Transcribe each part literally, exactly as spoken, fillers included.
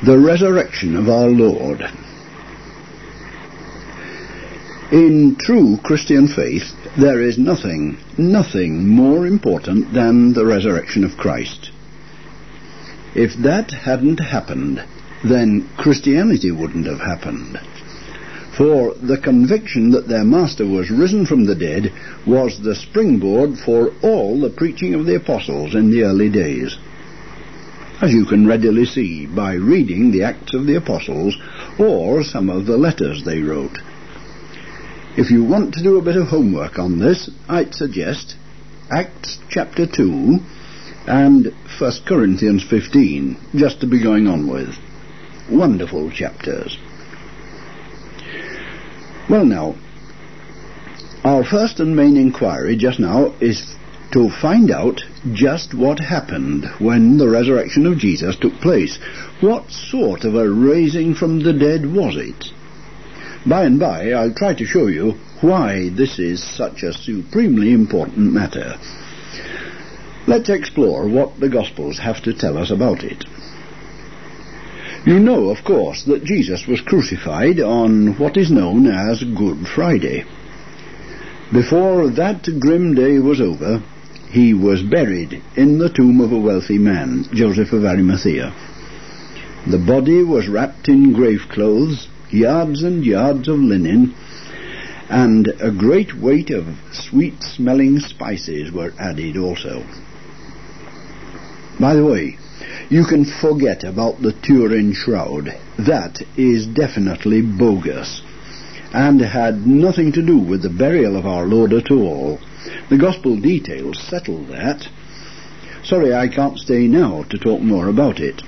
The resurrection of our Lord. In true Christian faith, there is nothing, nothing more important than the resurrection of Christ. If that hadn't happened, then Christianity wouldn't have happened. For the conviction that their Master was risen from the dead was the springboard for all the preaching of the apostles in the early days, as you can readily see by reading the Acts of the Apostles or some of the letters they wrote. If you want to do a bit of homework on this, I'd suggest Acts chapter two and First Corinthians fifteen, just to be going on with. Wonderful chapters. Well now, our first and main inquiry just now is to find out just what happened when the resurrection of Jesus took place. What sort of a raising from the dead was it? By and by I'll try to show you why this is such a supremely important matter. Let's explore what the Gospels have to tell us about it. You know, of course, that Jesus was crucified on what is known as Good Friday. Before that grim day was over, he was buried in the tomb of a wealthy man, Joseph of Arimathea. The body was wrapped in grave clothes, yards and yards of linen, and a great weight of sweet-smelling spices were added also. By the way, you can forget about the Turin shroud. That is definitely bogus, and had nothing to do with the burial of our Lord at all. The Gospel details settle that. Sorry I can't stay now to talk more about it.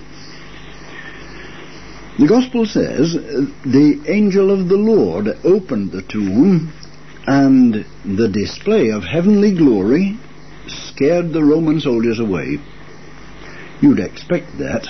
The Gospel says the angel of the Lord opened the tomb, and the display of heavenly glory scared the Roman soldiers away. You'd expect that.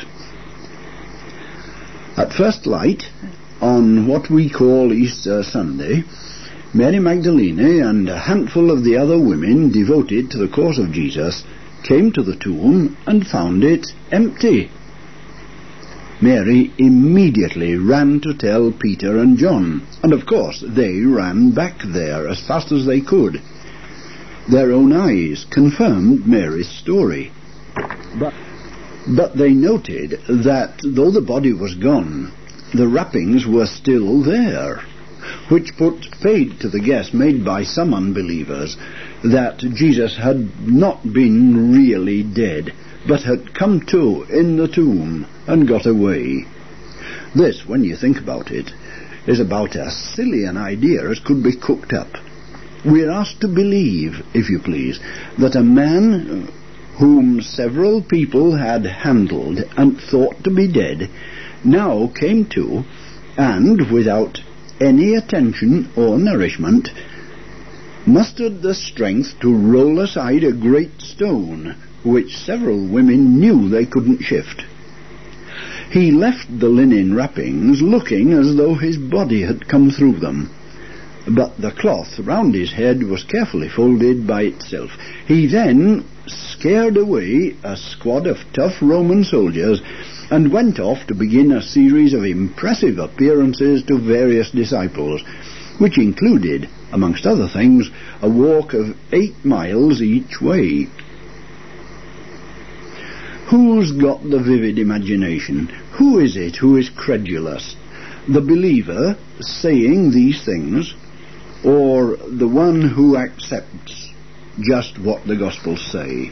At first light, on what we call Easter Sunday, Mary Magdalene and a handful of the other women devoted to the cause of Jesus came to the tomb and found it empty. Mary immediately ran to tell Peter and John, and of course they ran back there as fast as they could. Their own eyes confirmed Mary's story. But, but they noted that though the body was gone, the wrappings were still there, which put paid to the guess made by some unbelievers that Jesus had not been really dead, but had come to in the tomb and got away. This, when you think about it, is about as silly an idea as could be cooked up. We're asked to believe, if you please, that a man whom several people had handled and thought to be dead now came to, and without any attention or nourishment, mustered the strength to roll aside a great stone which several women knew they couldn't shift. He left the linen wrappings looking as though his body had come through them, but the cloth round his head was carefully folded by itself. He then scared away a squad of tough Roman soldiers and went off to begin a series of impressive appearances to various disciples, which included, amongst other things, a walk of eight miles each way. Who's got the vivid imagination? Who is it who is credulous? The believer saying these things, or the one who accepts just what the Gospels say?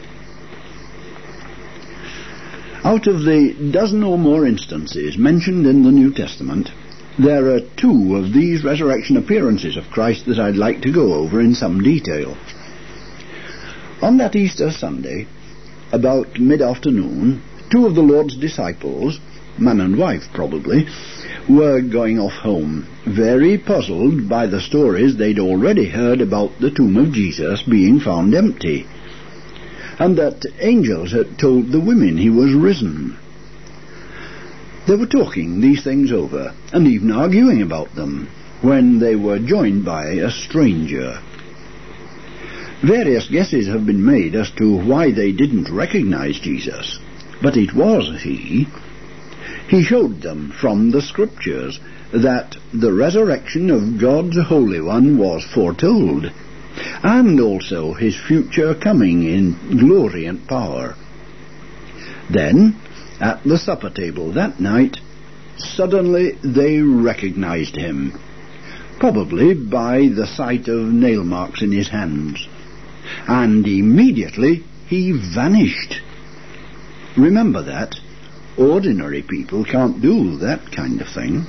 Out of the dozen or more instances mentioned in the New Testament, there are two of these resurrection appearances of Christ that I'd like to go over in some detail. On that Easter Sunday, about mid-afternoon, two of the Lord's disciples, man and wife probably, were going off home, very puzzled by the stories they'd already heard about the tomb of Jesus being found empty, and that angels had told the women he was risen. They were talking these things over, and even arguing about them, when they were joined by a stranger. Various guesses have been made as to why they didn't recognize Jesus, but it was he. He showed them from the Scriptures that the resurrection of God's Holy One was foretold, and also his future coming in glory and power. Then, at the supper table that night, suddenly they recognized him, probably by the sight of nail marks in his hands, and immediately he vanished. Remember that. Ordinary people can't do that kind of thing.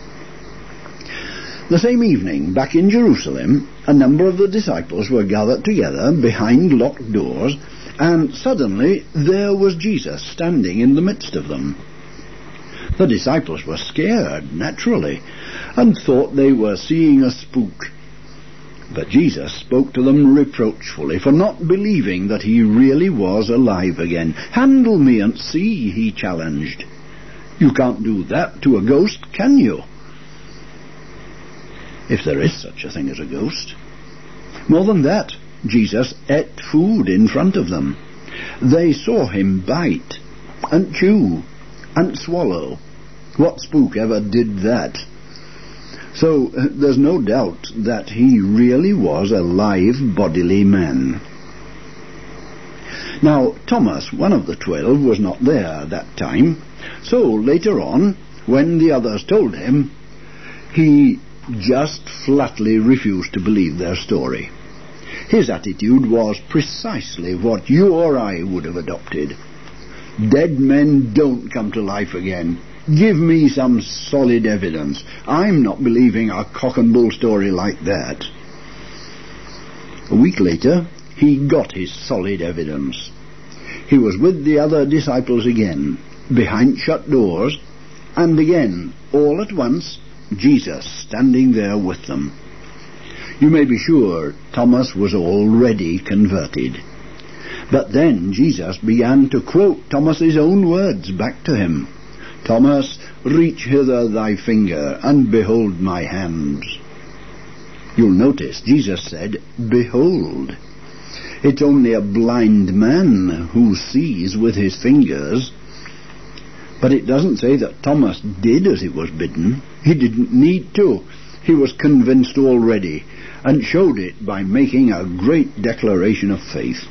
The same evening, back in Jerusalem, a number of the disciples were gathered together behind locked doors, and suddenly there was Jesus standing in the midst of them. The disciples were scared, naturally, and thought they were seeing a spook. But Jesus spoke to them reproachfully for not believing that he really was alive again. "Handle me and see," he challenged. "You can't do that to a ghost, can you?" If there is such a thing as a ghost. More than that, Jesus ate food in front of them. They saw him bite and chew and swallow. What spook ever did that? So uh, there's no doubt that he really was a live bodily man. Now, Thomas, one of the twelve, was not there that time, so later on, when the others told him, he just flatly refused to believe their story. His attitude was precisely what you or I would have adopted. Dead men don't come to life again. Give me some solid evidence. I'm not believing a cock and bull story like that. A week later, he got his solid evidence. He was with the other disciples again, behind shut doors, and again, all at once, Jesus standing there with them. You may be sure Thomas was already converted. But then Jesus began to quote Thomas's own words back to him. "Thomas, reach hither thy finger, and behold my hands." You'll notice Jesus said, "Behold." It's only a blind man who sees with his fingers. But it doesn't say that Thomas did as he was bidden. He didn't need to. He was convinced already, and showed it by making a great declaration of faith.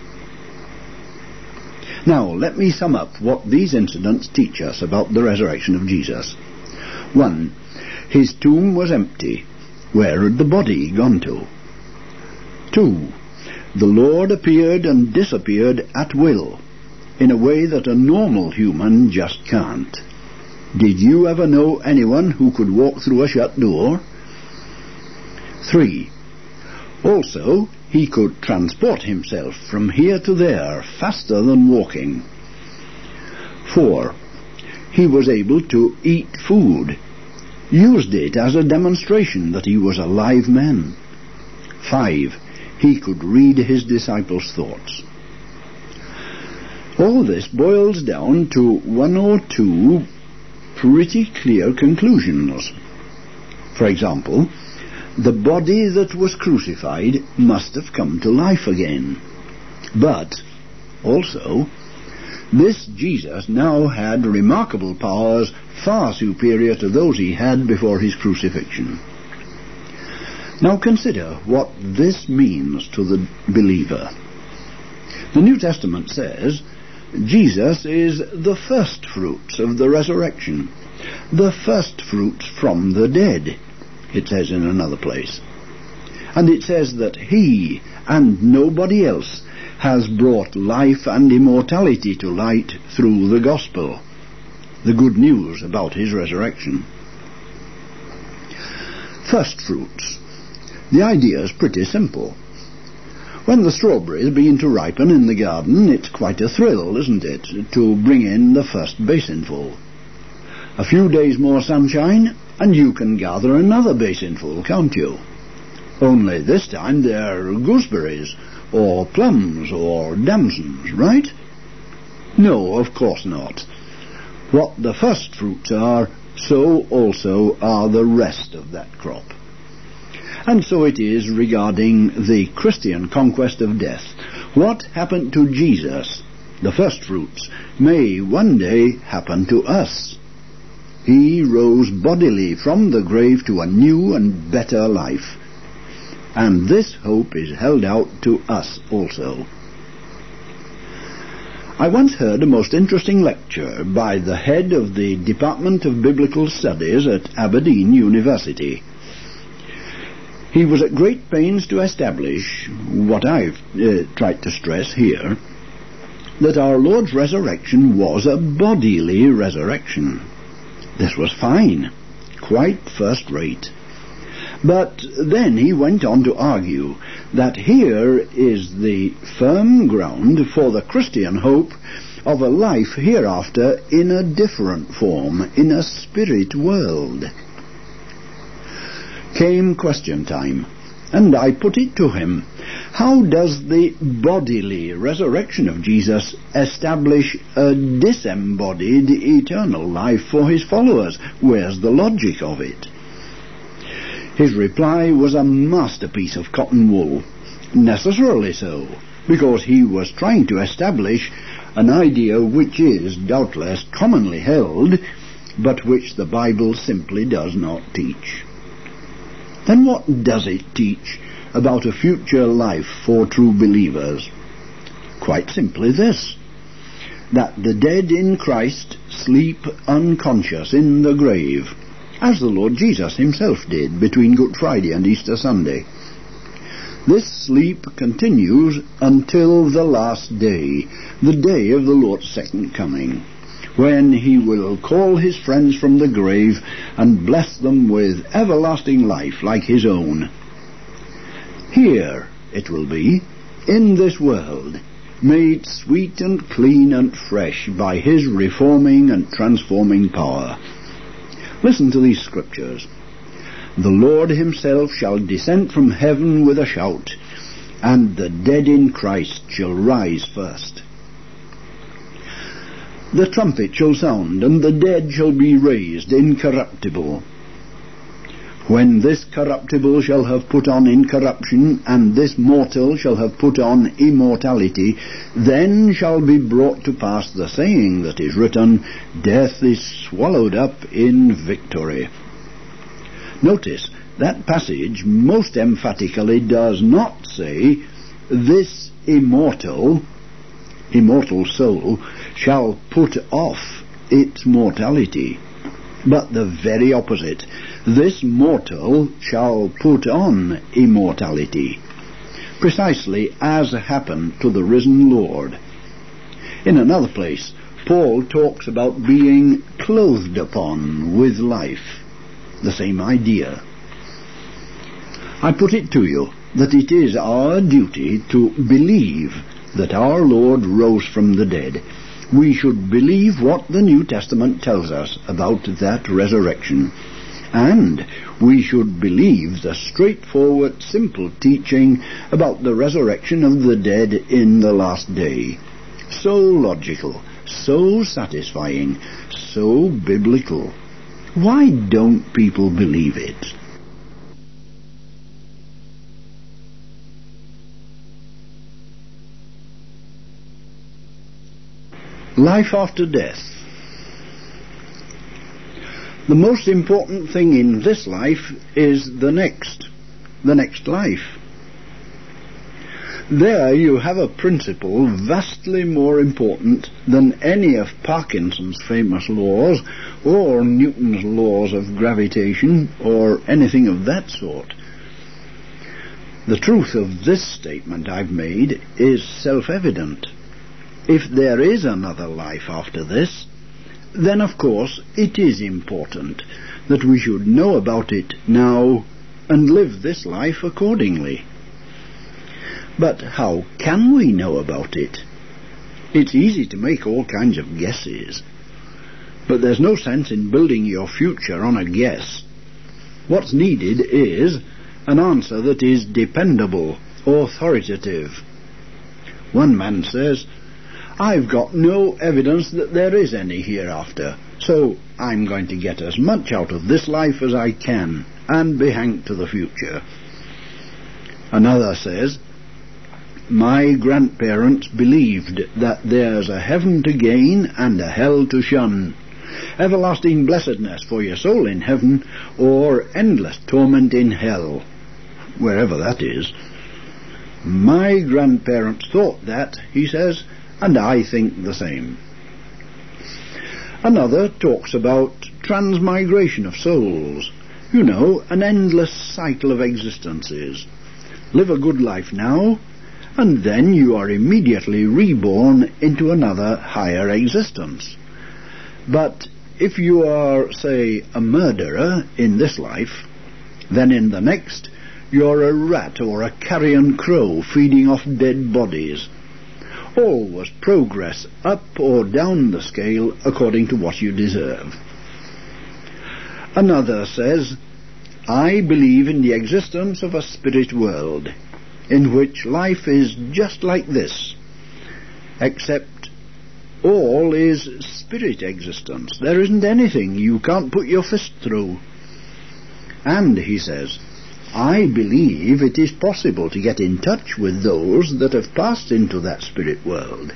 Now, let me sum up what these incidents teach us about the resurrection of Jesus. One, his tomb was empty. Where had the body gone to? Two, the Lord appeared and disappeared at will, in a way that a normal human just can't. Did you ever know anyone who could walk through a shut door? Three, also, he could transport himself from here to there faster than walking. Four, he was able to eat food, used it as a demonstration that he was a live man. Five, he could read his disciples' thoughts. All this boils down to one or two pretty clear conclusions. For example, the body that was crucified must have come to life again. But, also, this Jesus now had remarkable powers far superior to those he had before his crucifixion. Now consider what this means to the believer. The New Testament says Jesus is the first fruits of the resurrection, the first fruits from the dead, it says in another place. And it says that he and nobody else has brought life and immortality to light through the gospel, the good news about his resurrection. First fruits. The idea is pretty simple. When the strawberries begin to ripen in the garden, it's quite a thrill, isn't it, to bring in the first basinful. A few days more sunshine, and you can gather another basinful, can't you? Only this time they're gooseberries, or plums, or damsons, right? No, of course not. What the first fruits are, so also are the rest of that crop. And so it is regarding the Christian conquest of death. What happened to Jesus, the first fruits, may one day happen to us. He rose bodily from the grave to a new and better life. And this hope is held out to us also. I once heard a most interesting lecture by the head of the Department of Biblical Studies at Aberdeen University. He was at great pains to establish what I've uh, tried to stress here, that our Lord's resurrection was a bodily resurrection. This was fine, quite first rate. But then he went on to argue that here is the firm ground for the Christian hope of a life hereafter in a different form, in a spirit world. Came question time, and I put it to him, how does the bodily resurrection of Jesus establish a disembodied eternal life for his followers? Where's the logic of it? His reply was a masterpiece of cotton wool, necessarily so, because he was trying to establish an idea which is doubtless commonly held, but which the Bible simply does not teach. Then what does it teach about a future life for true believers? Quite simply this, that the dead in Christ sleep unconscious in the grave, as the Lord Jesus himself did between Good Friday and Easter Sunday. This sleep continues until the last day, the day of the Lord's second coming, when he will call his friends from the grave and bless them with everlasting life like his own. Here it will be, in this world, made sweet and clean and fresh by his reforming and transforming power. Listen to these scriptures. The Lord himself shall descend from heaven with a shout, and the dead in Christ shall rise first. The trumpet shall sound, and the dead shall be raised incorruptible. When this corruptible shall have put on incorruption, and this mortal shall have put on immortality, then shall be brought to pass the saying that is written, Death is swallowed up in victory. Notice that passage most emphatically does not say, this immortal, immortal soul shall put off its mortality, but the very opposite. This mortal shall put on immortality, precisely as happened to the risen Lord. In another place, Paul talks about being clothed upon with life. The same idea. I put it to you that it is our duty to believe that our Lord rose from the dead. We should believe what the New Testament tells us about that resurrection. And we should believe the straightforward, simple teaching about the resurrection of the dead in the last day. So logical, so satisfying, so biblical. Why don't people believe it? Life after death. The most important thing in this life is the next, the next life. There you have a principle vastly more important than any of Parkinson's famous laws or Newton's laws of gravitation or anything of that sort. The truth of this statement I've made is self-evident. If there is another life after this, then of course it is important that we should know about it now and live this life accordingly. But how can we know about it? It's easy to make all kinds of guesses, but there's no sense in building your future on a guess. What's needed is an answer that is dependable, authoritative. One man says, I've got no evidence that there is any hereafter, so I'm going to get as much out of this life as I can, and be hanged to the future. Another says, my grandparents believed that there's a heaven to gain and a hell to shun, everlasting blessedness for your soul in heaven, or endless torment in hell, wherever that is. My grandparents thought that, he says, and I think the same. Another talks about transmigration of souls. You know, an endless cycle of existences. Live a good life now, and then you are immediately reborn into another higher existence. But if you are, say, a murderer in this life, then in the next you're a rat or a carrion crow feeding off dead bodies. Always progress up or down the scale according to what you deserve. Another says, I believe in the existence of a spirit world, in which life is just like this, except all is spirit existence. There isn't anything you can't put your fist through. And, he says, I believe it is possible to get in touch with those that have passed into that spirit world.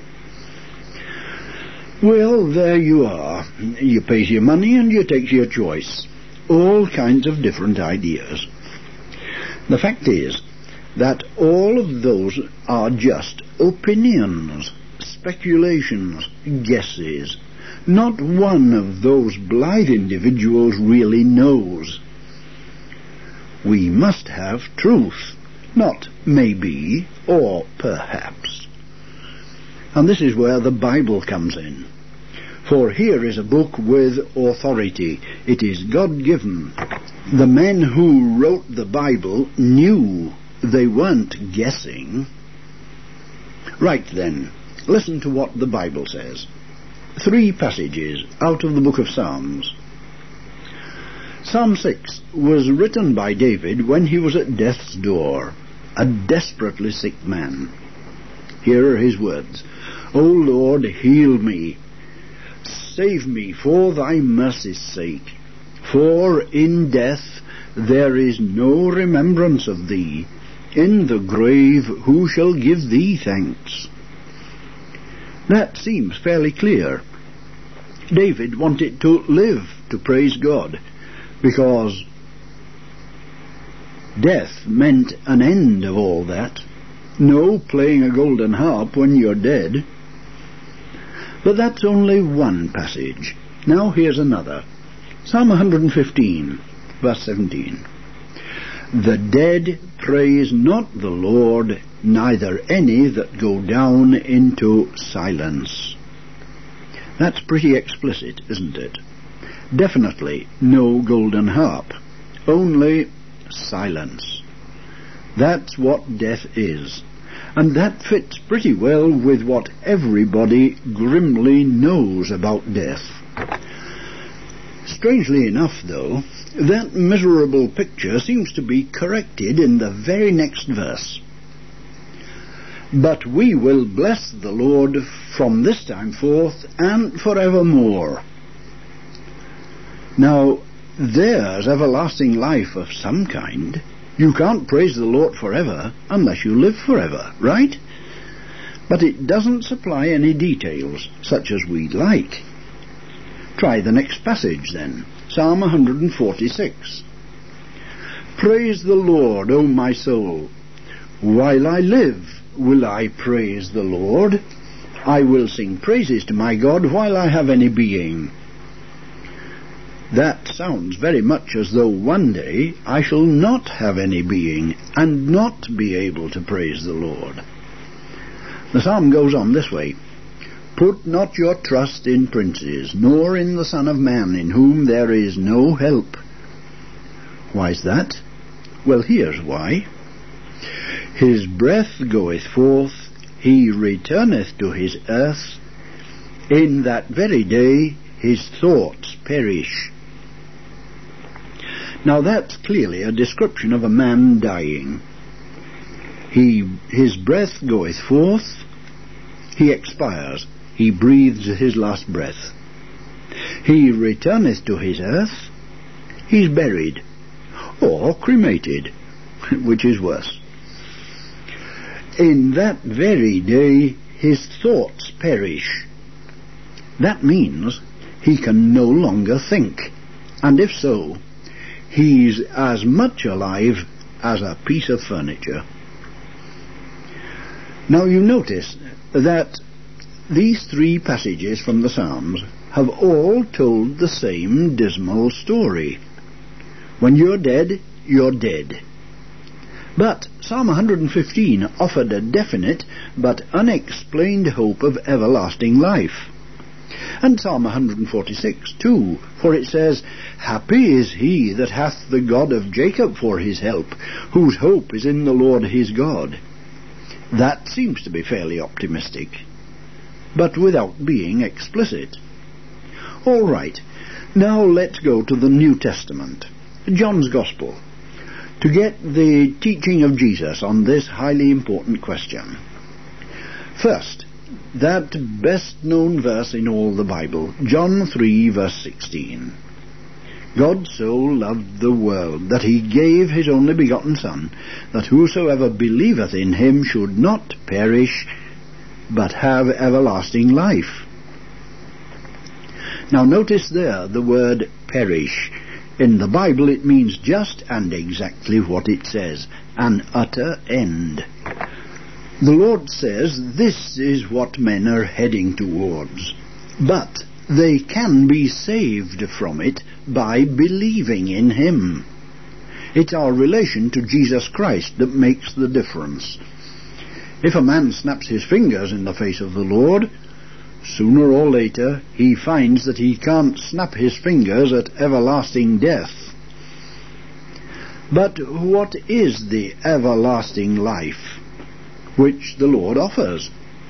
Well, there you are. You pay your money and you take your choice. All kinds of different ideas. The fact is that all of those are just opinions, speculations, guesses. Not one of those blithe individuals really knows. We must have truth, not maybe or perhaps. And this is where the Bible comes in. For here is a book with authority. It is God-given. The men who wrote the Bible knew. They weren't guessing. Right then, listen to what the Bible says. Three passages out of the book of Psalms. Psalm six was written by David when he was at death's door, a desperately sick man. Here are his words. O Lord, heal me. Save me for thy mercy's sake. For in death there is no remembrance of thee. In the grave who shall give thee thanks? That seems fairly clear. David wanted to live to praise God, because death meant an end of all that. No playing a golden harp when you're dead. But that's only one passage. Now here's another. Psalm one hundred fifteen, verse seventeen. The dead praise not the Lord, neither any that go down into silence. That's pretty explicit, isn't it? Definitely no golden harp, only silence. That's what death is, and that fits pretty well with what everybody grimly knows about death. Strangely enough, though, that miserable picture seems to be corrected in the very next verse. But we will bless the Lord from this time forth and forevermore. Now, there's everlasting life of some kind. You can't praise the Lord forever unless you live forever, right? But it doesn't supply any details, such as we'd like. Try the next passage then, Psalm one hundred forty-six. Praise the Lord, O my soul. While I live, will I praise the Lord. I will sing praises to my God while I have any being. That sounds very much as though one day I shall not have any being and not be able to praise the Lord. The psalm goes on this way. Put not your trust in princes, nor in the Son of Man, in whom there is no help. Why's that? Well, here's why. His breath goeth forth, he returneth to his earth. In that very day his thoughts perish. Now that's clearly a description of a man dying. He, his breath goeth forth, he expires, he breathes his last breath. He returneth to his earth, he's buried, or cremated, which is worse. In that very day his thoughts perish. That means he can no longer think, and if so, he's as much alive as a piece of furniture. Now you notice that these three passages from the Psalms have all told the same dismal story. When you're dead, you're dead. But Psalm one hundred fifteen offered a definite but unexplained hope of everlasting life. And Psalm one hundred forty-six too, for it says, "Happy is he that hath the God of Jacob for his help, whose hope is in the Lord his God." That seems to be fairly optimistic, but without being explicit. All right, now let's go to the New Testament, John's Gospel, to get the teaching of Jesus on this highly important question. First, that best-known verse in all the Bible, John three, verse sixteen. God so loved the world that he gave his only begotten Son, that whosoever believeth in him should not perish, but have everlasting life. Now notice there the word perish. In the Bible it means just and exactly what it says, an utter end. The Lord says this is what men are heading towards, but they can be saved from it by believing in him. It's our relation to Jesus Christ that makes the difference. If a man snaps his fingers in the face of the Lord, sooner or later he finds that he can't snap his fingers at everlasting death. But what is the everlasting life which the Lord offers?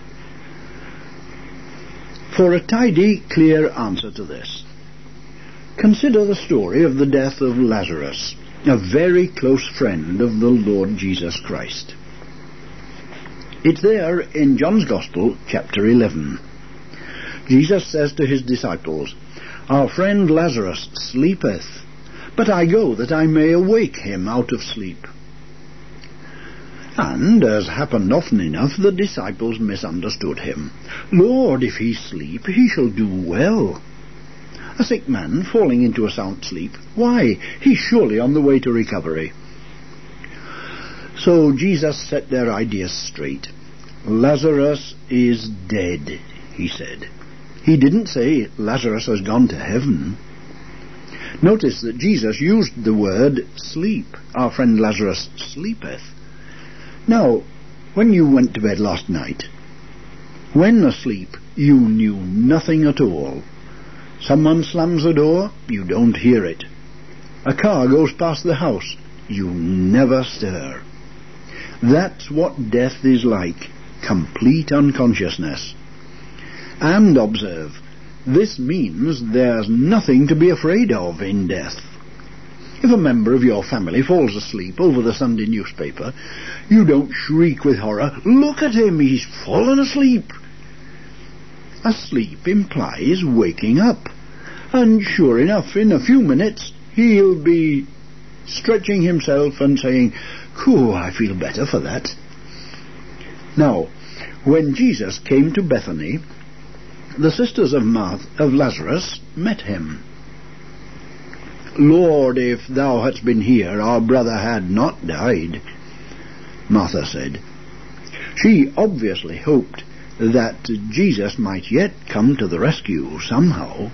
For a tidy, clear answer to this, consider the story of the death of Lazarus, a very close friend of the Lord Jesus Christ. It's there in John's Gospel, chapter eleven. Jesus says to his disciples, "Our friend Lazarus sleepeth, but I go that I may awake him out of sleep." And, as happened often enough, the disciples misunderstood him. "Lord, if he sleep, he shall do well." A sick man falling into a sound sleep, why, he's surely on the way to recovery. So Jesus set their ideas straight. "Lazarus is dead," he said. He didn't say Lazarus has gone to heaven. Notice that Jesus used the word sleep. Our friend Lazarus sleepeth. Now, when you went to bed last night, when asleep, you knew nothing at all. Someone slams the door, you don't hear it. A car goes past the house, you never stir. That's what death is like, complete unconsciousness. And observe, this means there's nothing to be afraid of in death. If a member of your family falls asleep over the Sunday newspaper, you don't shriek with horror, "Look at him, he's fallen asleep." Asleep implies waking up, and sure enough, in a few minutes, he'll be stretching himself and saying, "Cool, I feel better for that." Now, when Jesus came to Bethany, the sisters of, Martha, of Lazarus met him. "Lord, if thou hadst been here, our brother had not died," Martha said. She obviously hoped that Jesus might yet come to the rescue somehow.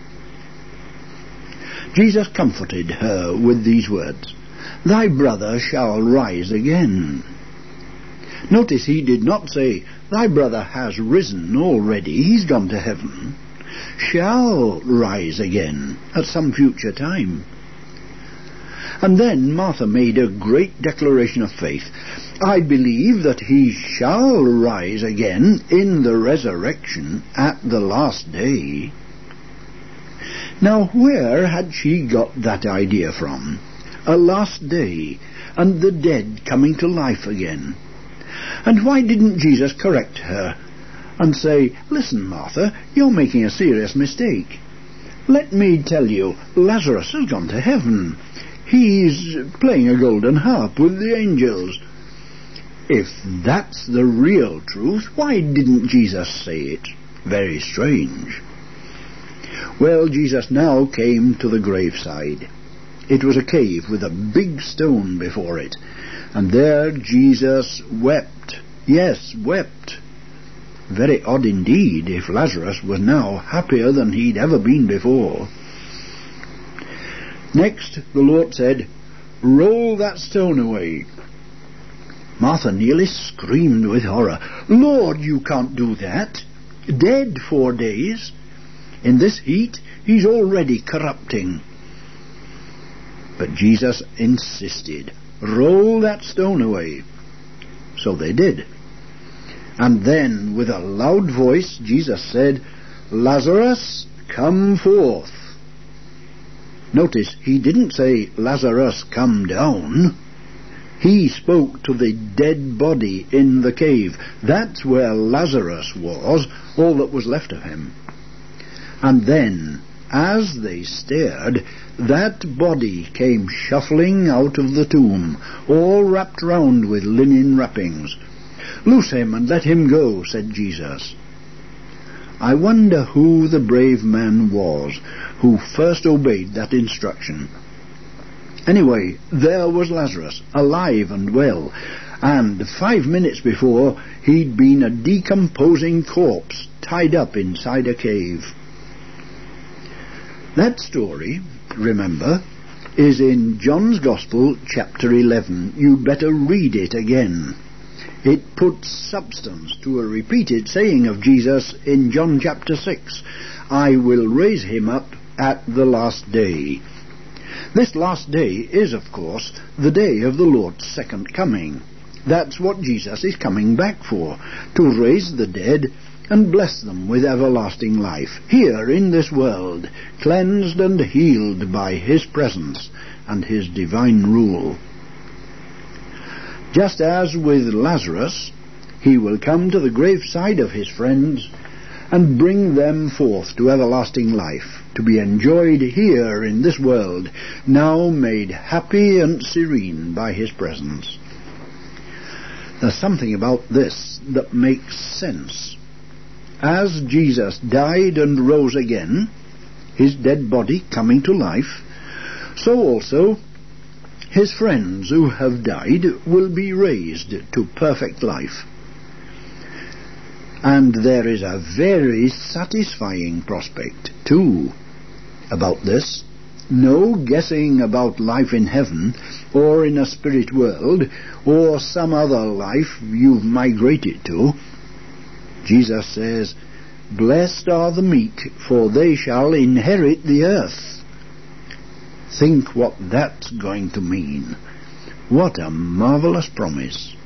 Jesus comforted her with these words, "Thy brother shall rise again." Notice he did not say, "Thy brother has risen already, he's gone to heaven. Shall rise again at some future time." And then Martha made a great declaration of faith. "I believe that he shall rise again in the resurrection at the last day." Now, where had she got that idea from? A last day, and the dead coming to life again. And why didn't Jesus correct her and say, "Listen, Martha, you're making a serious mistake. Let me tell you, Lazarus has gone to heaven. He's playing a golden harp with the angels." If that's the real truth, why didn't Jesus say it? Very strange. Well, Jesus now came to the graveside. It was a cave with a big stone before it, and there Jesus wept. Yes, wept. Very odd indeed if Lazarus was now happier than he'd ever been before. Next, the Lord said, "Roll that stone away." Martha nearly screamed with horror. "Lord, you can't do that. Dead four days. In this heat, he's already corrupting." But Jesus insisted, "Roll that stone away." So they did. And then, with a loud voice, Jesus said, "Lazarus, come forth." Notice, he didn't say, "Lazarus, come down." He spoke to the dead body in the cave. That's where Lazarus was, all that was left of him. And then, as they stared, that body came shuffling out of the tomb, all wrapped round with linen wrappings. "Loose him and let him go," said Jesus. I wonder who the brave man was who first obeyed that instruction. Anyway, there was Lazarus, alive and well, and five minutes before he'd been a decomposing corpse tied up inside a cave. That story, remember, is in John's Gospel, chapter eleven. You'd better read it again. It puts substance to a repeated saying of Jesus in John chapter six, "I will raise him up at the last day." This last day is, of course, the day of the Lord's second coming. That's what Jesus is coming back for, to raise the dead and bless them with everlasting life, here in this world, cleansed and healed by his presence and his divine rule. Just as with Lazarus, he will come to the graveside of his friends and bring them forth to everlasting life, to be enjoyed here in this world, now made happy and serene by his presence. There's something about this that makes sense. As Jesus died and rose again, his dead body coming to life, so also his friends who have died will be raised to perfect life. And there is a very satisfying prospect, too, about this. No guessing about life in heaven, or in a spirit world, or some other life you've migrated to. Jesus says, "Blessed are the meek, for they shall inherit the earth." Think what that's going to mean. What a marvelous promise.